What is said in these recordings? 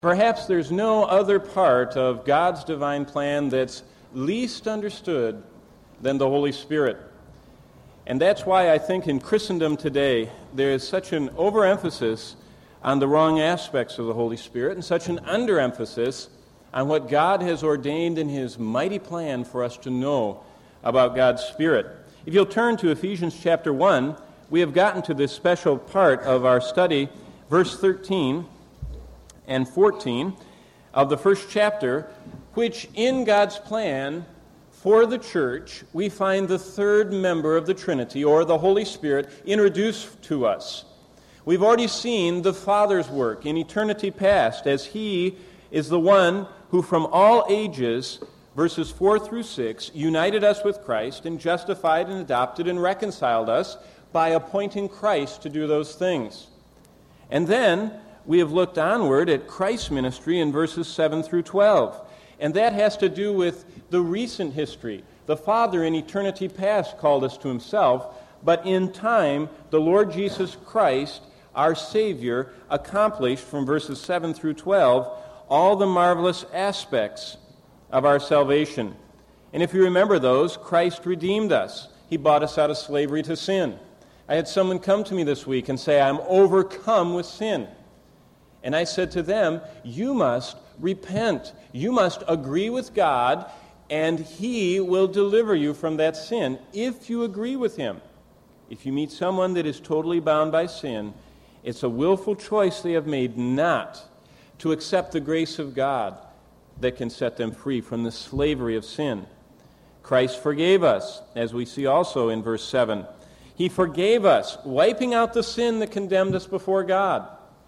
Perhaps there's no other part of God's divine plan that's least understood than the Holy Spirit. And that's why I think in Christendom today there is such an overemphasis on the wrong aspects of the Holy Spirit and such an underemphasis on what God has ordained in His mighty plan for us to know about God's Spirit. If you'll turn to Ephesians chapter 1, we have gotten to this special part of our study, verse 13 and 14 of the first chapter, which in God's plan for the church, we find the third member of the Trinity, or the Holy Spirit, introduced to us. We've already seen the Father's work in eternity past, as He is the one who from all ages, verses 4 through 6, united us with Christ and justified and adopted and reconciled us by appointing Christ to do those things. And then we have looked onward at Christ's ministry in verses 7 through 12. And that has to do with the recent history. The Father in eternity past called us to Himself, but in time, the Lord Jesus Christ, our Savior, accomplished from verses 7 through 12 all the marvelous aspects of our salvation. And if you remember those, Christ redeemed us. He bought us out of slavery to sin. I had someone come to me this week and say, I'm overcome with sin. And I said to them, you must repent. You must agree with God, and He will deliver you from that sin if you agree with Him. If you meet someone that is totally bound by sin, it's a willful choice they have made not to accept the grace of God that can set them free from the slavery of sin. Christ forgave us, as we see also in verse 7. He forgave us, wiping out the sin that condemned us before God.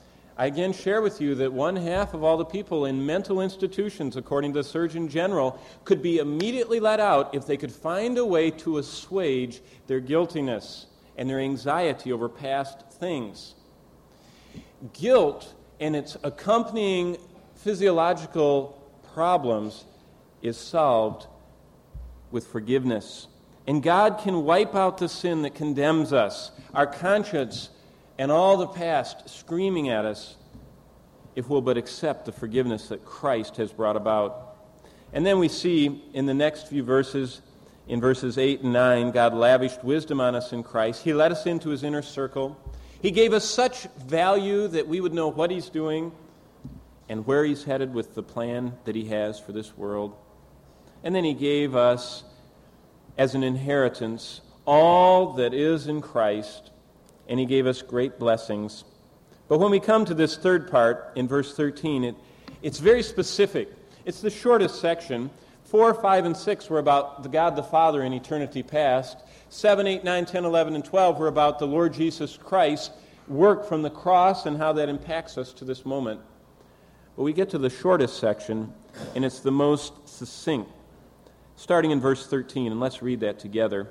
I again share with you that 1/2 of all the people in mental institutions, according to the Surgeon General, could be immediately let out if they could find a way to assuage their guiltiness and their anxiety over past things. Guilt and its accompanying physiological problems is solved with forgiveness. And God can wipe out the sin that condemns us, our conscience, and all the past screaming at us, if we'll but accept the forgiveness that Christ has brought about. And then we see in the next few verses, in verses 8 and 9, God lavished wisdom on us in Christ. He let us into His inner circle. He gave us such value that we would know what He's doing and where He's headed with the plan that He has for this world. And then He gave us, as an inheritance, all that is in Christ, and He gave us great blessings. But when we come to this third part, in verse 13, it's very specific. It's the shortest section. 4, 5, and 6 were about the God the Father in eternity past. 7, 8, 9, 10, 11, and 12 were about the Lord Jesus Christ's work from the cross and how that impacts us to this moment. But we get to the shortest section, and it's the most succinct. Starting in verse 13, and let's read that together.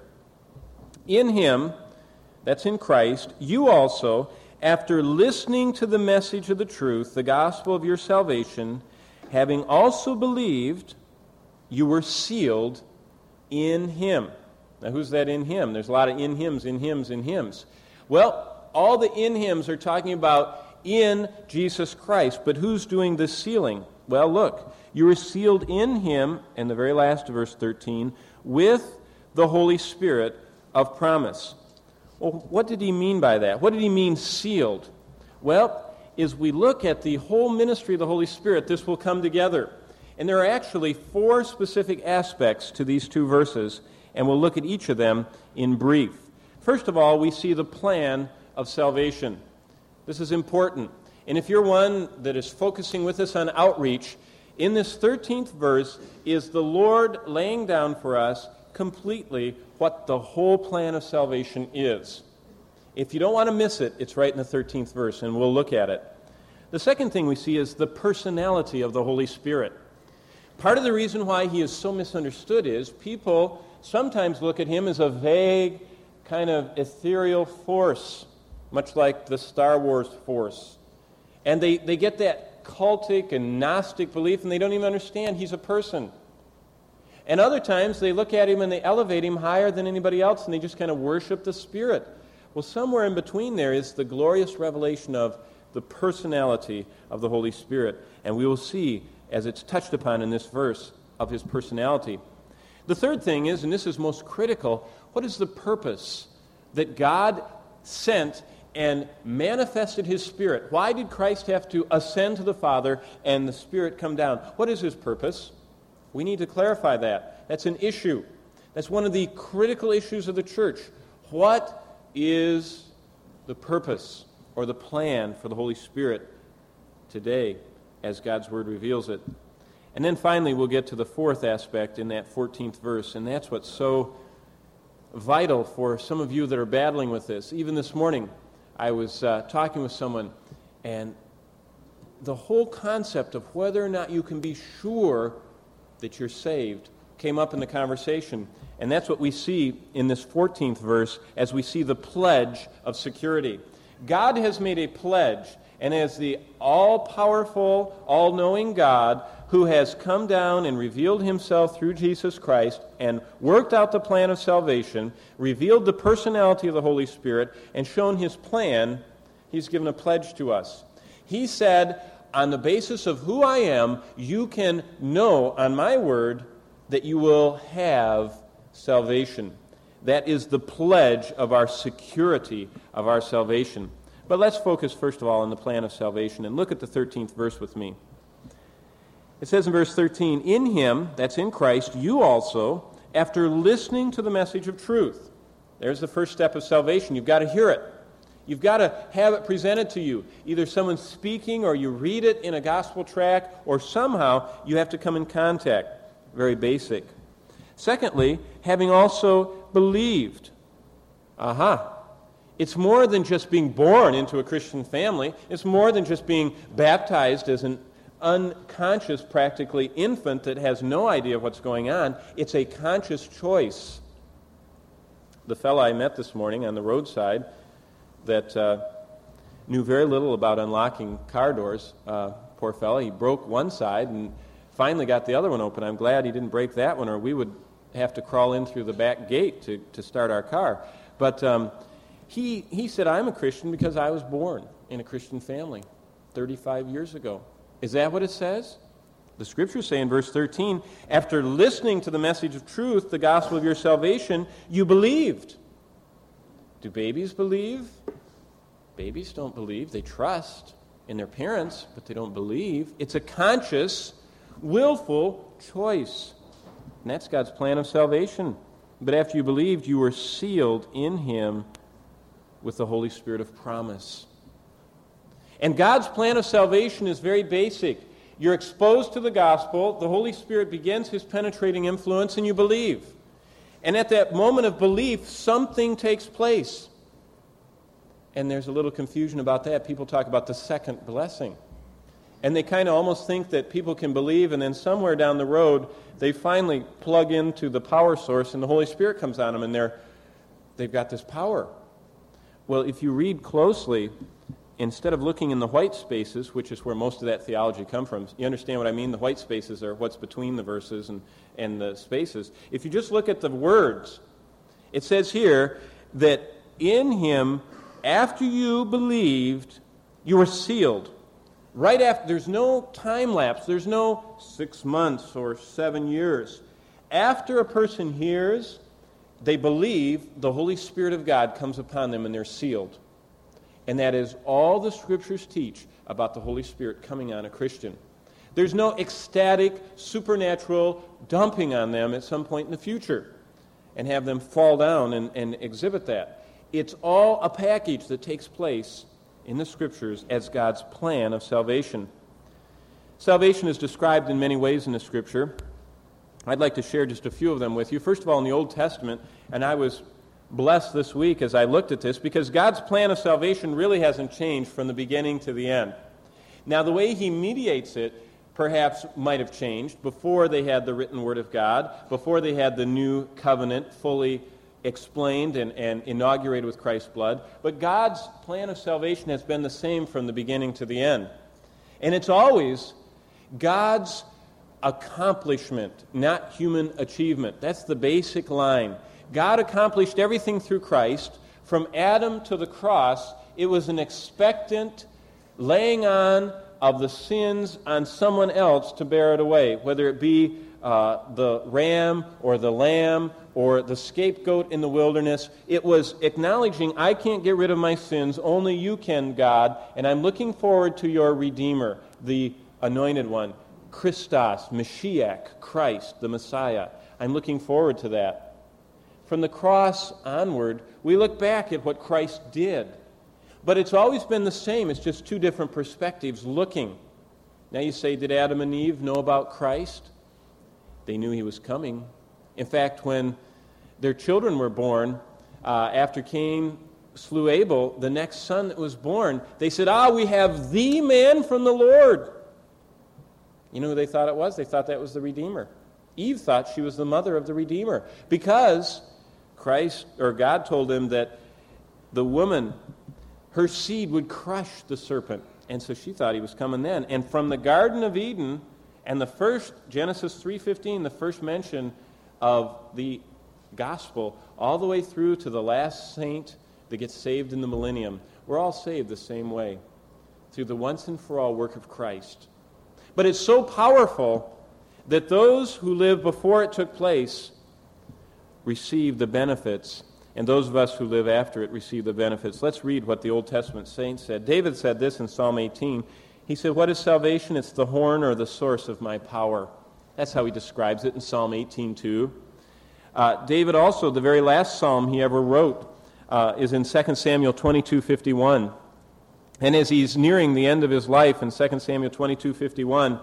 In Him, that's in Christ, you also, after listening to the message of the truth, the gospel of your salvation, having also believed, you were sealed in Him. Now, who's that in Him? There's a lot of in Hims, in hymns, in hymns. Well, all the in Hims are talking about in Jesus Christ, but who's doing this sealing? Well, look, you were sealed in Him, in the very last of verse 13, with the Holy Spirit of promise. Well, what did He mean by that? What did He mean sealed? Well, as we look at the whole ministry of the Holy Spirit, this will come together. And there are actually 4 specific aspects to these 2 verses, and we'll look at each of them in brief. First of all, we see the plan of salvation. This is important. And if you're one that is focusing with us on outreach, in this 13th verse is the Lord laying down for us completely what the whole plan of salvation is. If you don't want to miss it, it's right in the 13th verse, and we'll look at it. The second thing we see is the personality of the Holy Spirit. Part of the reason why He is so misunderstood is people sometimes look at Him as a vague, kind of ethereal force, much like the Star Wars force. And they get that cultic and Gnostic belief, and they don't even understand He's a person. And other times they look at Him and they elevate Him higher than anybody else, and they just kind of worship the Spirit. Well, somewhere in between there is the glorious revelation of the personality of the Holy Spirit. And we will see, as it's touched upon in this verse, of his personality. The third thing is, and this is most critical, what is the purpose that God sent and manifested his Spirit? Why did Christ have to ascend to the Father and the Spirit come down? What is his purpose? We need to clarify that. That's an issue. That's one of the critical issues of the church. What is the purpose or the plan for the Holy Spirit today as God's Word reveals it? And then finally we'll get to the fourth aspect in that 14th verse, and that's what's so vital for some of you that are battling with this. Even this morning I was talking with someone, and the whole concept of whether or not you can be sure that you're saved came up in the conversation. And that's what we see in this 14th verse as we see the pledge of security. God has made a pledge, and as the all-powerful, all-knowing God who has come down and revealed himself through Jesus Christ and worked out the plan of salvation, revealed the personality of the Holy Spirit, and shown his plan, he's given a pledge to us. He said, on the basis of who I am, you can know on my word that you will have salvation. That is the pledge of our security of our salvation. But let's focus first of all on the plan of salvation and look at the 13th verse with me. It says in verse 13, in him, that's in Christ, you also, after listening to the message of truth. There's the first step of salvation. You've got to hear it. You've got to have it presented to you. Either someone speaking, or you read it in a gospel tract, or somehow you have to come in contact. Very basic. Secondly, having also believed. It's more than just being born into a Christian family. It's more than just being baptized as an unconscious, practically, infant that has no idea what's going on. It's a conscious choice. The fellow I met this morning on the roadside that knew very little about unlocking car doors, poor fellow, he broke one side and finally got the other one open. I'm glad he didn't break that one, or we would have to crawl in through the back gate to start our car. But he said, I'm a Christian because I was born in a Christian family 35 years ago. Is that what it says? The Scriptures say in verse 13, after listening to the message of truth, the gospel of your salvation, you believed. Do babies believe? Babies don't believe. They trust in their parents, but they don't believe. It's a conscious, willful choice. And that's God's plan of salvation. But after you believed, you were sealed in him with the Holy Spirit of promise. And God's plan of salvation is very basic. You're exposed to the gospel, the Holy Spirit begins his penetrating influence, and you believe. And at that moment of belief, something takes place. And there's a little confusion about that. People talk about the second blessing. And they kind of almost think that people can believe, and then somewhere down the road, they finally plug into the power source, and the Holy Spirit comes on them, and they've got this power. Well, if you read closely, instead of looking in the white spaces, which is where most of that theology comes from, you understand what I mean? The white spaces are what's between the verses and the spaces. If you just look at the words, it says here that in him, after you believed, you were sealed. Right after, there's no time lapse. There's no 6 months or 7 years. After a person hears, they believe, the Holy Spirit of God comes upon them and they're sealed. And that is all the Scriptures teach about the Holy Spirit coming on a Christian. There's no ecstatic, supernatural dumping on them at some point in the future and have them fall down and exhibit that. It's all a package that takes place in the Scriptures as God's plan of salvation. Salvation is described in many ways in the Scripture. I'd like to share just a few of them with you. First of all, in the Old Testament, and I was blessed this week as I looked at this, because God's plan of salvation really hasn't changed from the beginning to the end. Now, the way he mediates it perhaps might have changed before they had the written Word of God, before they had the new covenant fully explained and inaugurated with Christ's blood. But God's plan of salvation has been the same from the beginning to the end. And it's always God's accomplishment, not human achievement. That's the basic line. God accomplished everything through Christ. From Adam to the cross, it was an expectant, laying on of the sins on someone else to bear it away, whether it be the ram or the lamb or the scapegoat in the wilderness. It was acknowledging, I can't get rid of my sins, only you can, God, and I'm looking forward to your Redeemer, the Anointed One, Christos, Mashiach, Christ, the Messiah. I'm looking forward to that. From the cross onward, we look back at what Christ did. But it's always been the same. It's just two different perspectives looking. Now you say, did Adam and Eve know about Christ? They knew he was coming. In fact, when their children were born, after Cain slew Abel, the next son that was born, they said, we have the man from the Lord. You know who they thought it was? They thought that was the Redeemer. Eve thought she was the mother of the Redeemer because God told him that the woman, her seed would crush the serpent. And so she thought he was coming then. And from the Garden of Eden, and the first, Genesis 3:15, the first mention of the gospel, all the way through to the last saint that gets saved in the millennium, we're all saved the same way, through the once and for all work of Christ. But it's so powerful that those who lived before it took place receive the benefits, and those of us who live after it receive the benefits. Let's read what the Old Testament saints said. David said this in Psalm 18. He said, what is salvation? It's the horn or the source of my power. That's how he describes it in Psalm 18:2. David also, the very last psalm he ever wrote, is in 2 Samuel 22:51. And as he's nearing the end of his life in 2 Samuel 22:51,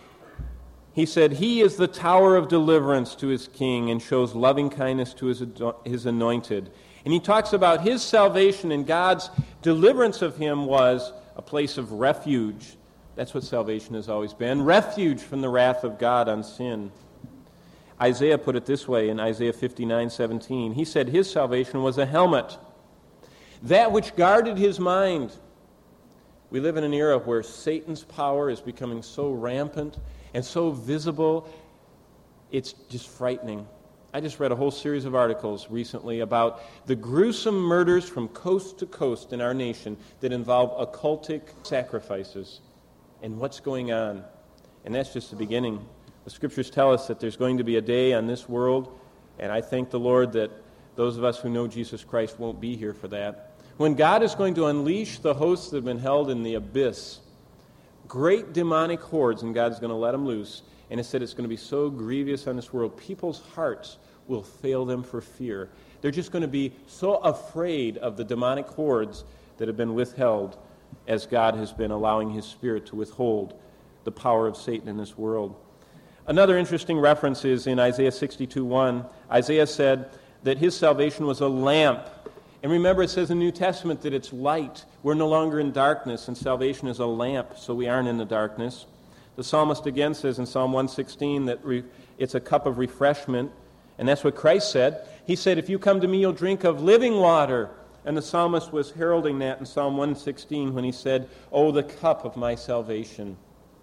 he said, he is the tower of deliverance to his king and shows loving kindness to his anointed. And he talks about his salvation, and God's deliverance of him was a place of refuge. That's what salvation has always been, refuge from the wrath of God on sin. Isaiah put it this way in Isaiah 59:17. He said his salvation was a helmet, that which guarded his mind. We live in an era where Satan's power is becoming so rampant and so visible, it's just frightening. I just read a whole series of articles recently about the gruesome murders from coast to coast in our nation that involve occultic sacrifices and what's going on. And that's just the beginning. The Scriptures tell us that there's going to be a day on this world, and I thank the Lord that those of us who know Jesus Christ won't be here for that, when God is going to unleash the hosts that have been held in the abyss, great demonic hordes, and God's going to let them loose. And it said it's going to be so grievous on this world, people's hearts will fail them for fear. They're just going to be so afraid of the demonic hordes that have been withheld as God has been allowing his Spirit to withhold the power of Satan in this world. Another interesting reference is in Isaiah 62:1. Isaiah said that his salvation was a lamp. And remember, it says in the New Testament that it's light. We're no longer in darkness, and salvation is a lamp, so we aren't in the darkness. The psalmist again says in Psalm 116 that it's a cup of refreshment, and that's what Christ said. He said, if you come to me, you'll drink of living water. And the psalmist was heralding that in Psalm 116 when he said, oh, the cup of my salvation.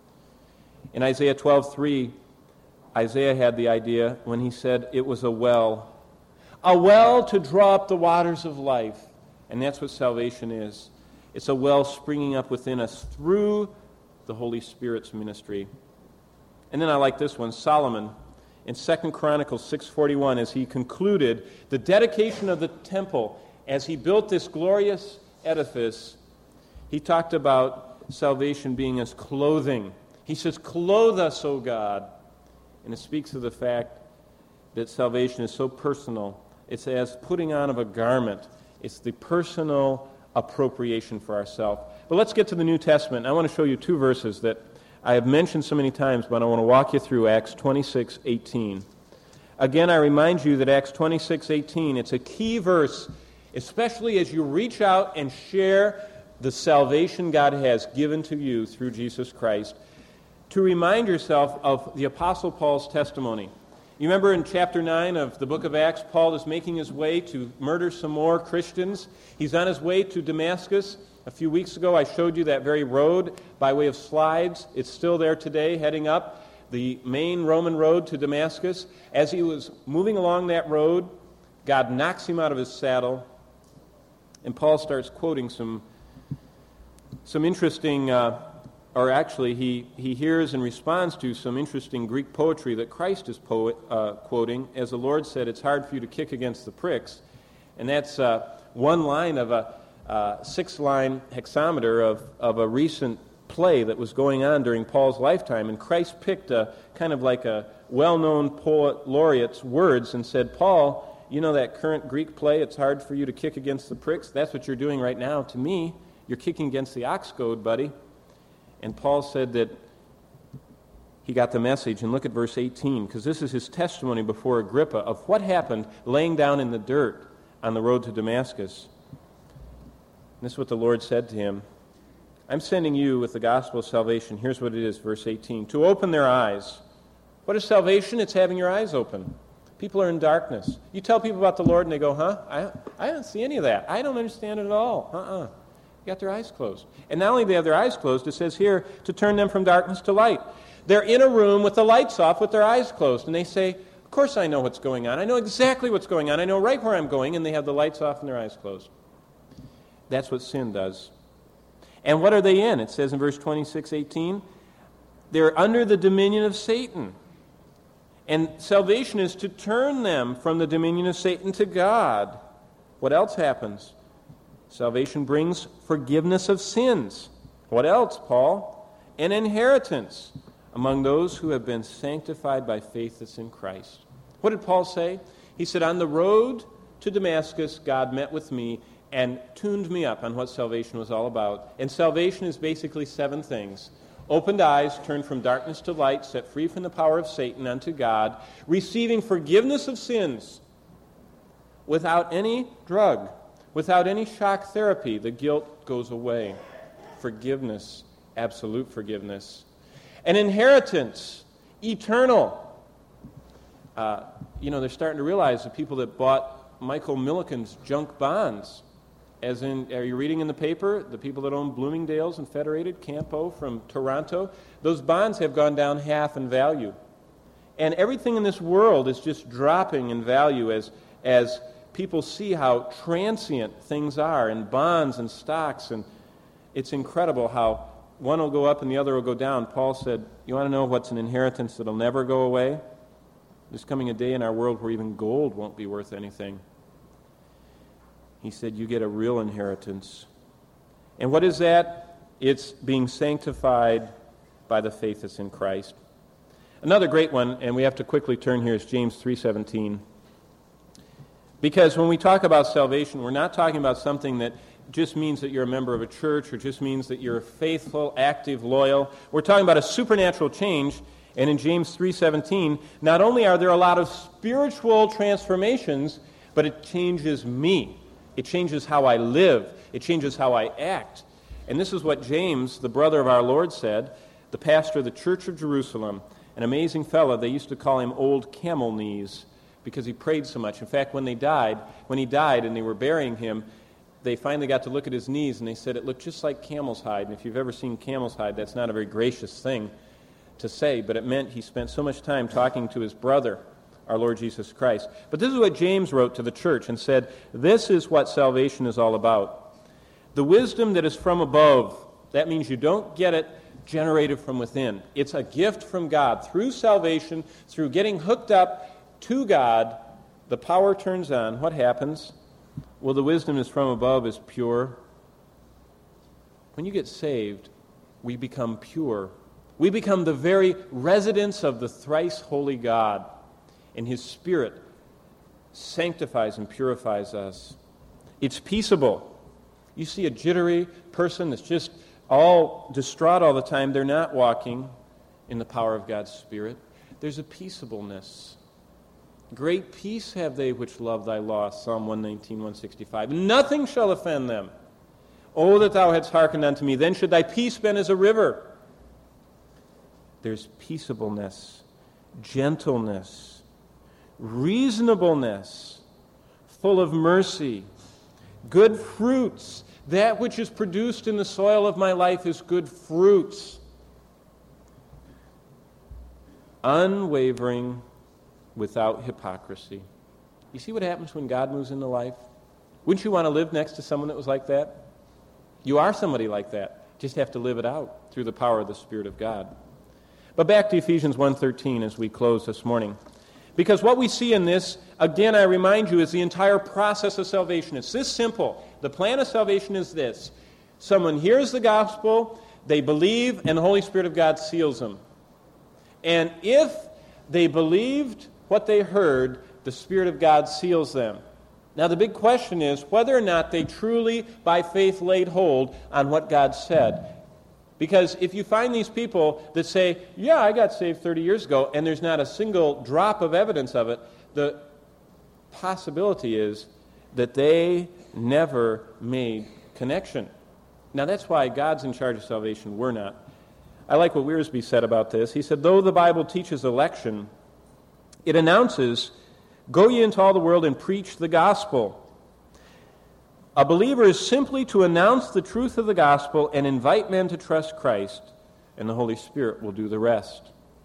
In Isaiah 12:3, Isaiah had the idea when he said it was a well to draw up the waters of life. And that's what salvation is. It's a well springing up within us through the Holy Spirit's ministry. And then I like this one, Solomon, in 2 Chronicles 6:41, as he concluded the dedication of the temple, as he built this glorious edifice, he talked about salvation being as clothing. He says, clothe us, O God. And it speaks of the fact that salvation is so personal. It's as putting on of a garment. It's the personal appropriation for ourselves. But let's get to the New Testament. I want to show you two verses that I have mentioned so many times, but I want to walk you through Acts 26:18. Again, I remind you that Acts 26:18, it's a key verse, especially as you reach out and share the salvation God has given to you through Jesus Christ, to remind yourself of the Apostle Paul's testimony. You remember in chapter 9 of the book of Acts, Paul is making his way to murder some more Christians. He's on his way to Damascus. A few weeks ago, I showed you that very road by way of slides. It's still there today, heading up the main Roman road to Damascus. As he was moving along that road, God knocks him out of his saddle, and Paul starts quoting some some interesting, or actually he hears and responds to some interesting Greek poetry that Christ is quoting. As the Lord said, it's hard for you to kick against the pricks. And that's one line of a 6-line hexameter of a recent play that was going on during Paul's lifetime. And Christ picked a kind of like a well-known poet laureate's words and said, Paul, you know that current Greek play, it's hard for you to kick against the pricks? That's what you're doing right now to me. You're kicking against the ox goad, buddy. And Paul said that he got the message. And look at verse 18, because this is his testimony before Agrippa of what happened laying down in the dirt on the road to Damascus. And this is what the Lord said to him. I'm sending you with the gospel of salvation. Here's what it is, verse 18. To open their eyes. What is salvation? It's having your eyes open. People are in darkness. You tell people about the Lord and they go, I don't see any of that. I don't understand it at all. They got their eyes closed. And not only do they have their eyes closed, it says here, to turn them from darkness to light. They're in a room with the lights off with their eyes closed. And they say, of course I know what's going on. I know exactly what's going on. I know right where I'm going. And they have the lights off and their eyes closed. That's what sin does. And what are they in? It says in verse 26:18, they're under the dominion of Satan. And salvation is to turn them from the dominion of Satan to God. What else happens? Salvation brings forgiveness of sins. What else, Paul? An inheritance among those who have been sanctified by faith that's in Christ. What did Paul say? He said, on the road to Damascus, God met with me and tuned me up on what salvation was all about. And salvation is basically 7 things. Opened eyes, turned from darkness to light, set free from the power of Satan unto God, receiving forgiveness of sins without any drug, without any shock therapy. The guilt goes away. Forgiveness, absolute forgiveness. An inheritance, eternal. They're starting to realize the people that bought Michael Milliken's junk bonds, as in, are you reading in the paper, the people that own Bloomingdale's and Federated, Campo from Toronto, those bonds have gone down half in value. And everything in this world is just dropping in value as people see how transient things are in bonds and stocks. And it's incredible how one will go up and the other will go down. Paul said, you want to know what's an inheritance that'll never go away? There's coming a day in our world where even gold won't be worth anything. He said, you get a real inheritance. And what is that? It's being sanctified by the faith that's in Christ. Another great one, and we have to quickly turn here, is James 3:17. Because when we talk about salvation, we're not talking about something that just means that you're a member of a church or just means that you're faithful, active, loyal. We're talking about a supernatural change. And in James 3:17, not only are there a lot of spiritual transformations, but it changes me. It changes how I live. It changes how I act. And this is what James, the brother of our Lord, said, the pastor of the Church of Jerusalem, an amazing fellow. They used to call him Old Camel Knees because he prayed so much. In fact, when he died and they were burying him, they finally got to look at his knees and they said it looked just like camel's hide. And if you've ever seen camel's hide, that's not a very gracious thing to say, but it meant he spent so much time talking to his brother, our Lord Jesus Christ. But this is what James wrote to the church and said, this is what salvation is all about. The wisdom that is from above, that means you don't get it generated from within. It's a gift from God. Through salvation, through getting hooked up to God, the power turns on. What happens? Well, the wisdom is from above is pure. When you get saved, we become pure. We become the very residence of the thrice holy God, and His Spirit sanctifies and purifies us. It's peaceable. You see a jittery person that's just all distraught all the time, they're not walking in the power of God's Spirit. There's a peaceableness. Great peace have they which love thy law, Psalm 119, 165. Nothing shall offend them. Oh, that thou hadst hearkened unto me, then should thy peace been as a river. There's peaceableness, gentleness, reasonableness, full of mercy, good fruits. That which is produced in the soil of my life is good fruits. Unwavering, without hypocrisy. You see what happens when God moves into life? Wouldn't you want to live next to someone that was like that? You are somebody like that. Just have to live it out through the power of the Spirit of God. But back to Ephesians 1:13 as we close this morning. Because what we see in this, again, I remind you, is the entire process of salvation. It's this simple. The plan of salvation is this. Someone hears the gospel, they believe, and the Holy Spirit of God seals them. And if they believed what they heard, the Spirit of God seals them. Now the big question is whether or not they truly, by faith, laid hold on what God said. Because if you find these people that say, yeah, I got saved 30 years ago, and there's not a single drop of evidence of it, the possibility is that they never made connection. Now that's why God's in charge of salvation, we're not. I like what Wiersbe said about this. He said, though the Bible teaches election, it announces, go ye into all the world and preach the gospel. A believer is simply to announce the truth of the gospel and invite men to trust Christ, and the Holy Spirit will do the rest.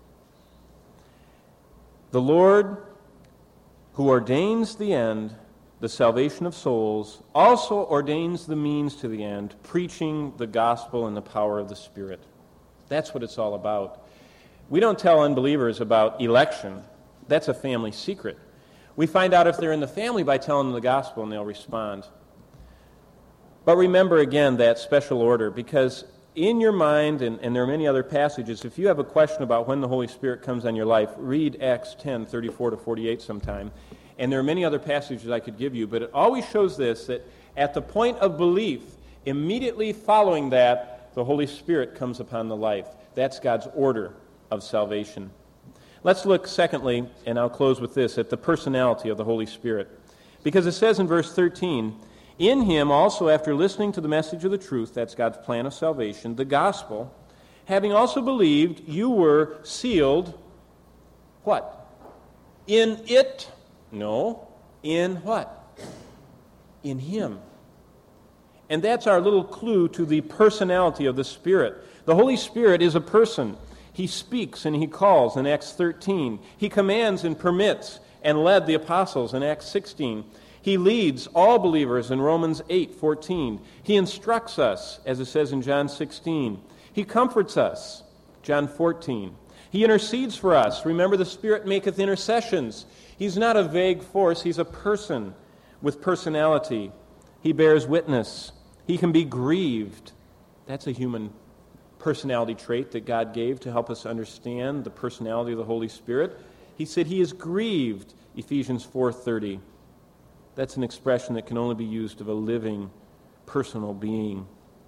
The Lord, who ordains the end, the salvation of souls, also ordains the means to the end, preaching the gospel in the power of the Spirit. That's what it's all about. We don't tell unbelievers about election. That's a family secret. We find out if they're in the family by telling them the gospel, and they'll respond. But remember again that special order, because in your mind, and there are many other passages, if you have a question about when the Holy Spirit comes on your life, read Acts 10:34-48 sometime. And there are many other passages I could give you, but it always shows this, that at the point of belief, immediately following that, the Holy Spirit comes upon the life. That's God's order of salvation. Let's look, secondly, and I'll close with this, at the personality of the Holy Spirit. Because it says in verse 13, in him also, after listening to the message of the truth, that's God's plan of salvation, the gospel, having also believed, you were sealed, what? In it? No. In what? In him. And that's our little clue to the personality of the Spirit. The Holy Spirit is a person. He speaks and he calls in Acts 13. He commands and permits and led the apostles in Acts 16. He leads all believers in Romans 8:14. He instructs us, as it says in John 16. He comforts us, John 14. He intercedes for us. Remember, the Spirit maketh intercessions. He's not a vague force. He's a person with personality. He bears witness. He can be grieved. That's a human personality trait that God gave to help us understand the personality of the Holy Spirit. He said he is grieved, Ephesians 4:30. That's an expression that can only be used of a living, personal being.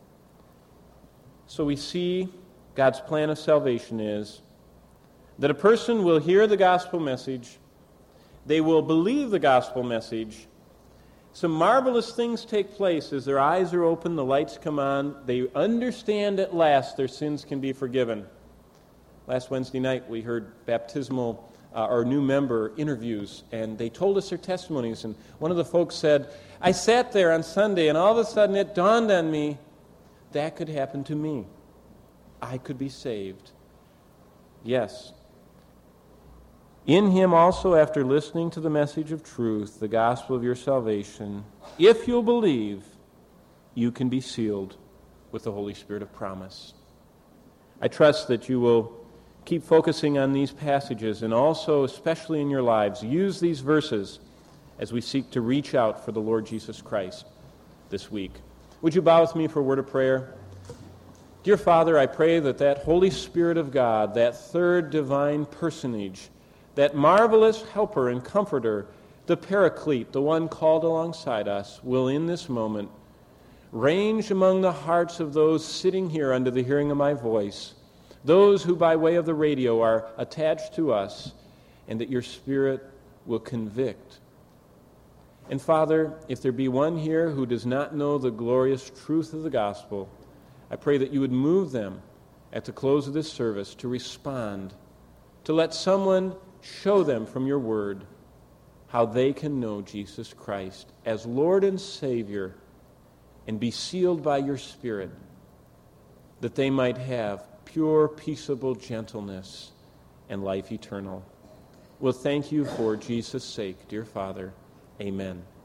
So we see God's plan of salvation is that a person will hear the gospel message, they will believe the gospel message, some marvelous things take place as their eyes are open, the lights come on, they understand at last their sins can be forgiven. Last Wednesday night we heard baptismal our new member interviews, and they told us their testimonies, and one of the folks said, I sat there on Sunday and all of a sudden it dawned on me that could happen to me. I could be saved. Yes. In him also, after listening to the message of truth, the gospel of your salvation, if you'll believe, you can be sealed with the Holy Spirit of promise. I trust that you will keep focusing on these passages, and also, especially in your lives, use these verses as we seek to reach out for the Lord Jesus Christ this week. Would you bow with me for a word of prayer? Dear Father, I pray that that Holy Spirit of God, that third divine personage, that marvelous helper and comforter, the Paraclete, the one called alongside us, will in this moment range among the hearts of those sitting here under the hearing of my voice, those who by way of the radio are attached to us, and that your Spirit will convict. And Father, if there be one here who does not know the glorious truth of the gospel, I pray that you would move them at the close of this service to respond, to let someone show them from your word how they can know Jesus Christ as Lord and Savior and be sealed by your Spirit, that they might have pure, peaceable gentleness and life eternal. We'll thank you for Jesus' sake, dear Father. Amen.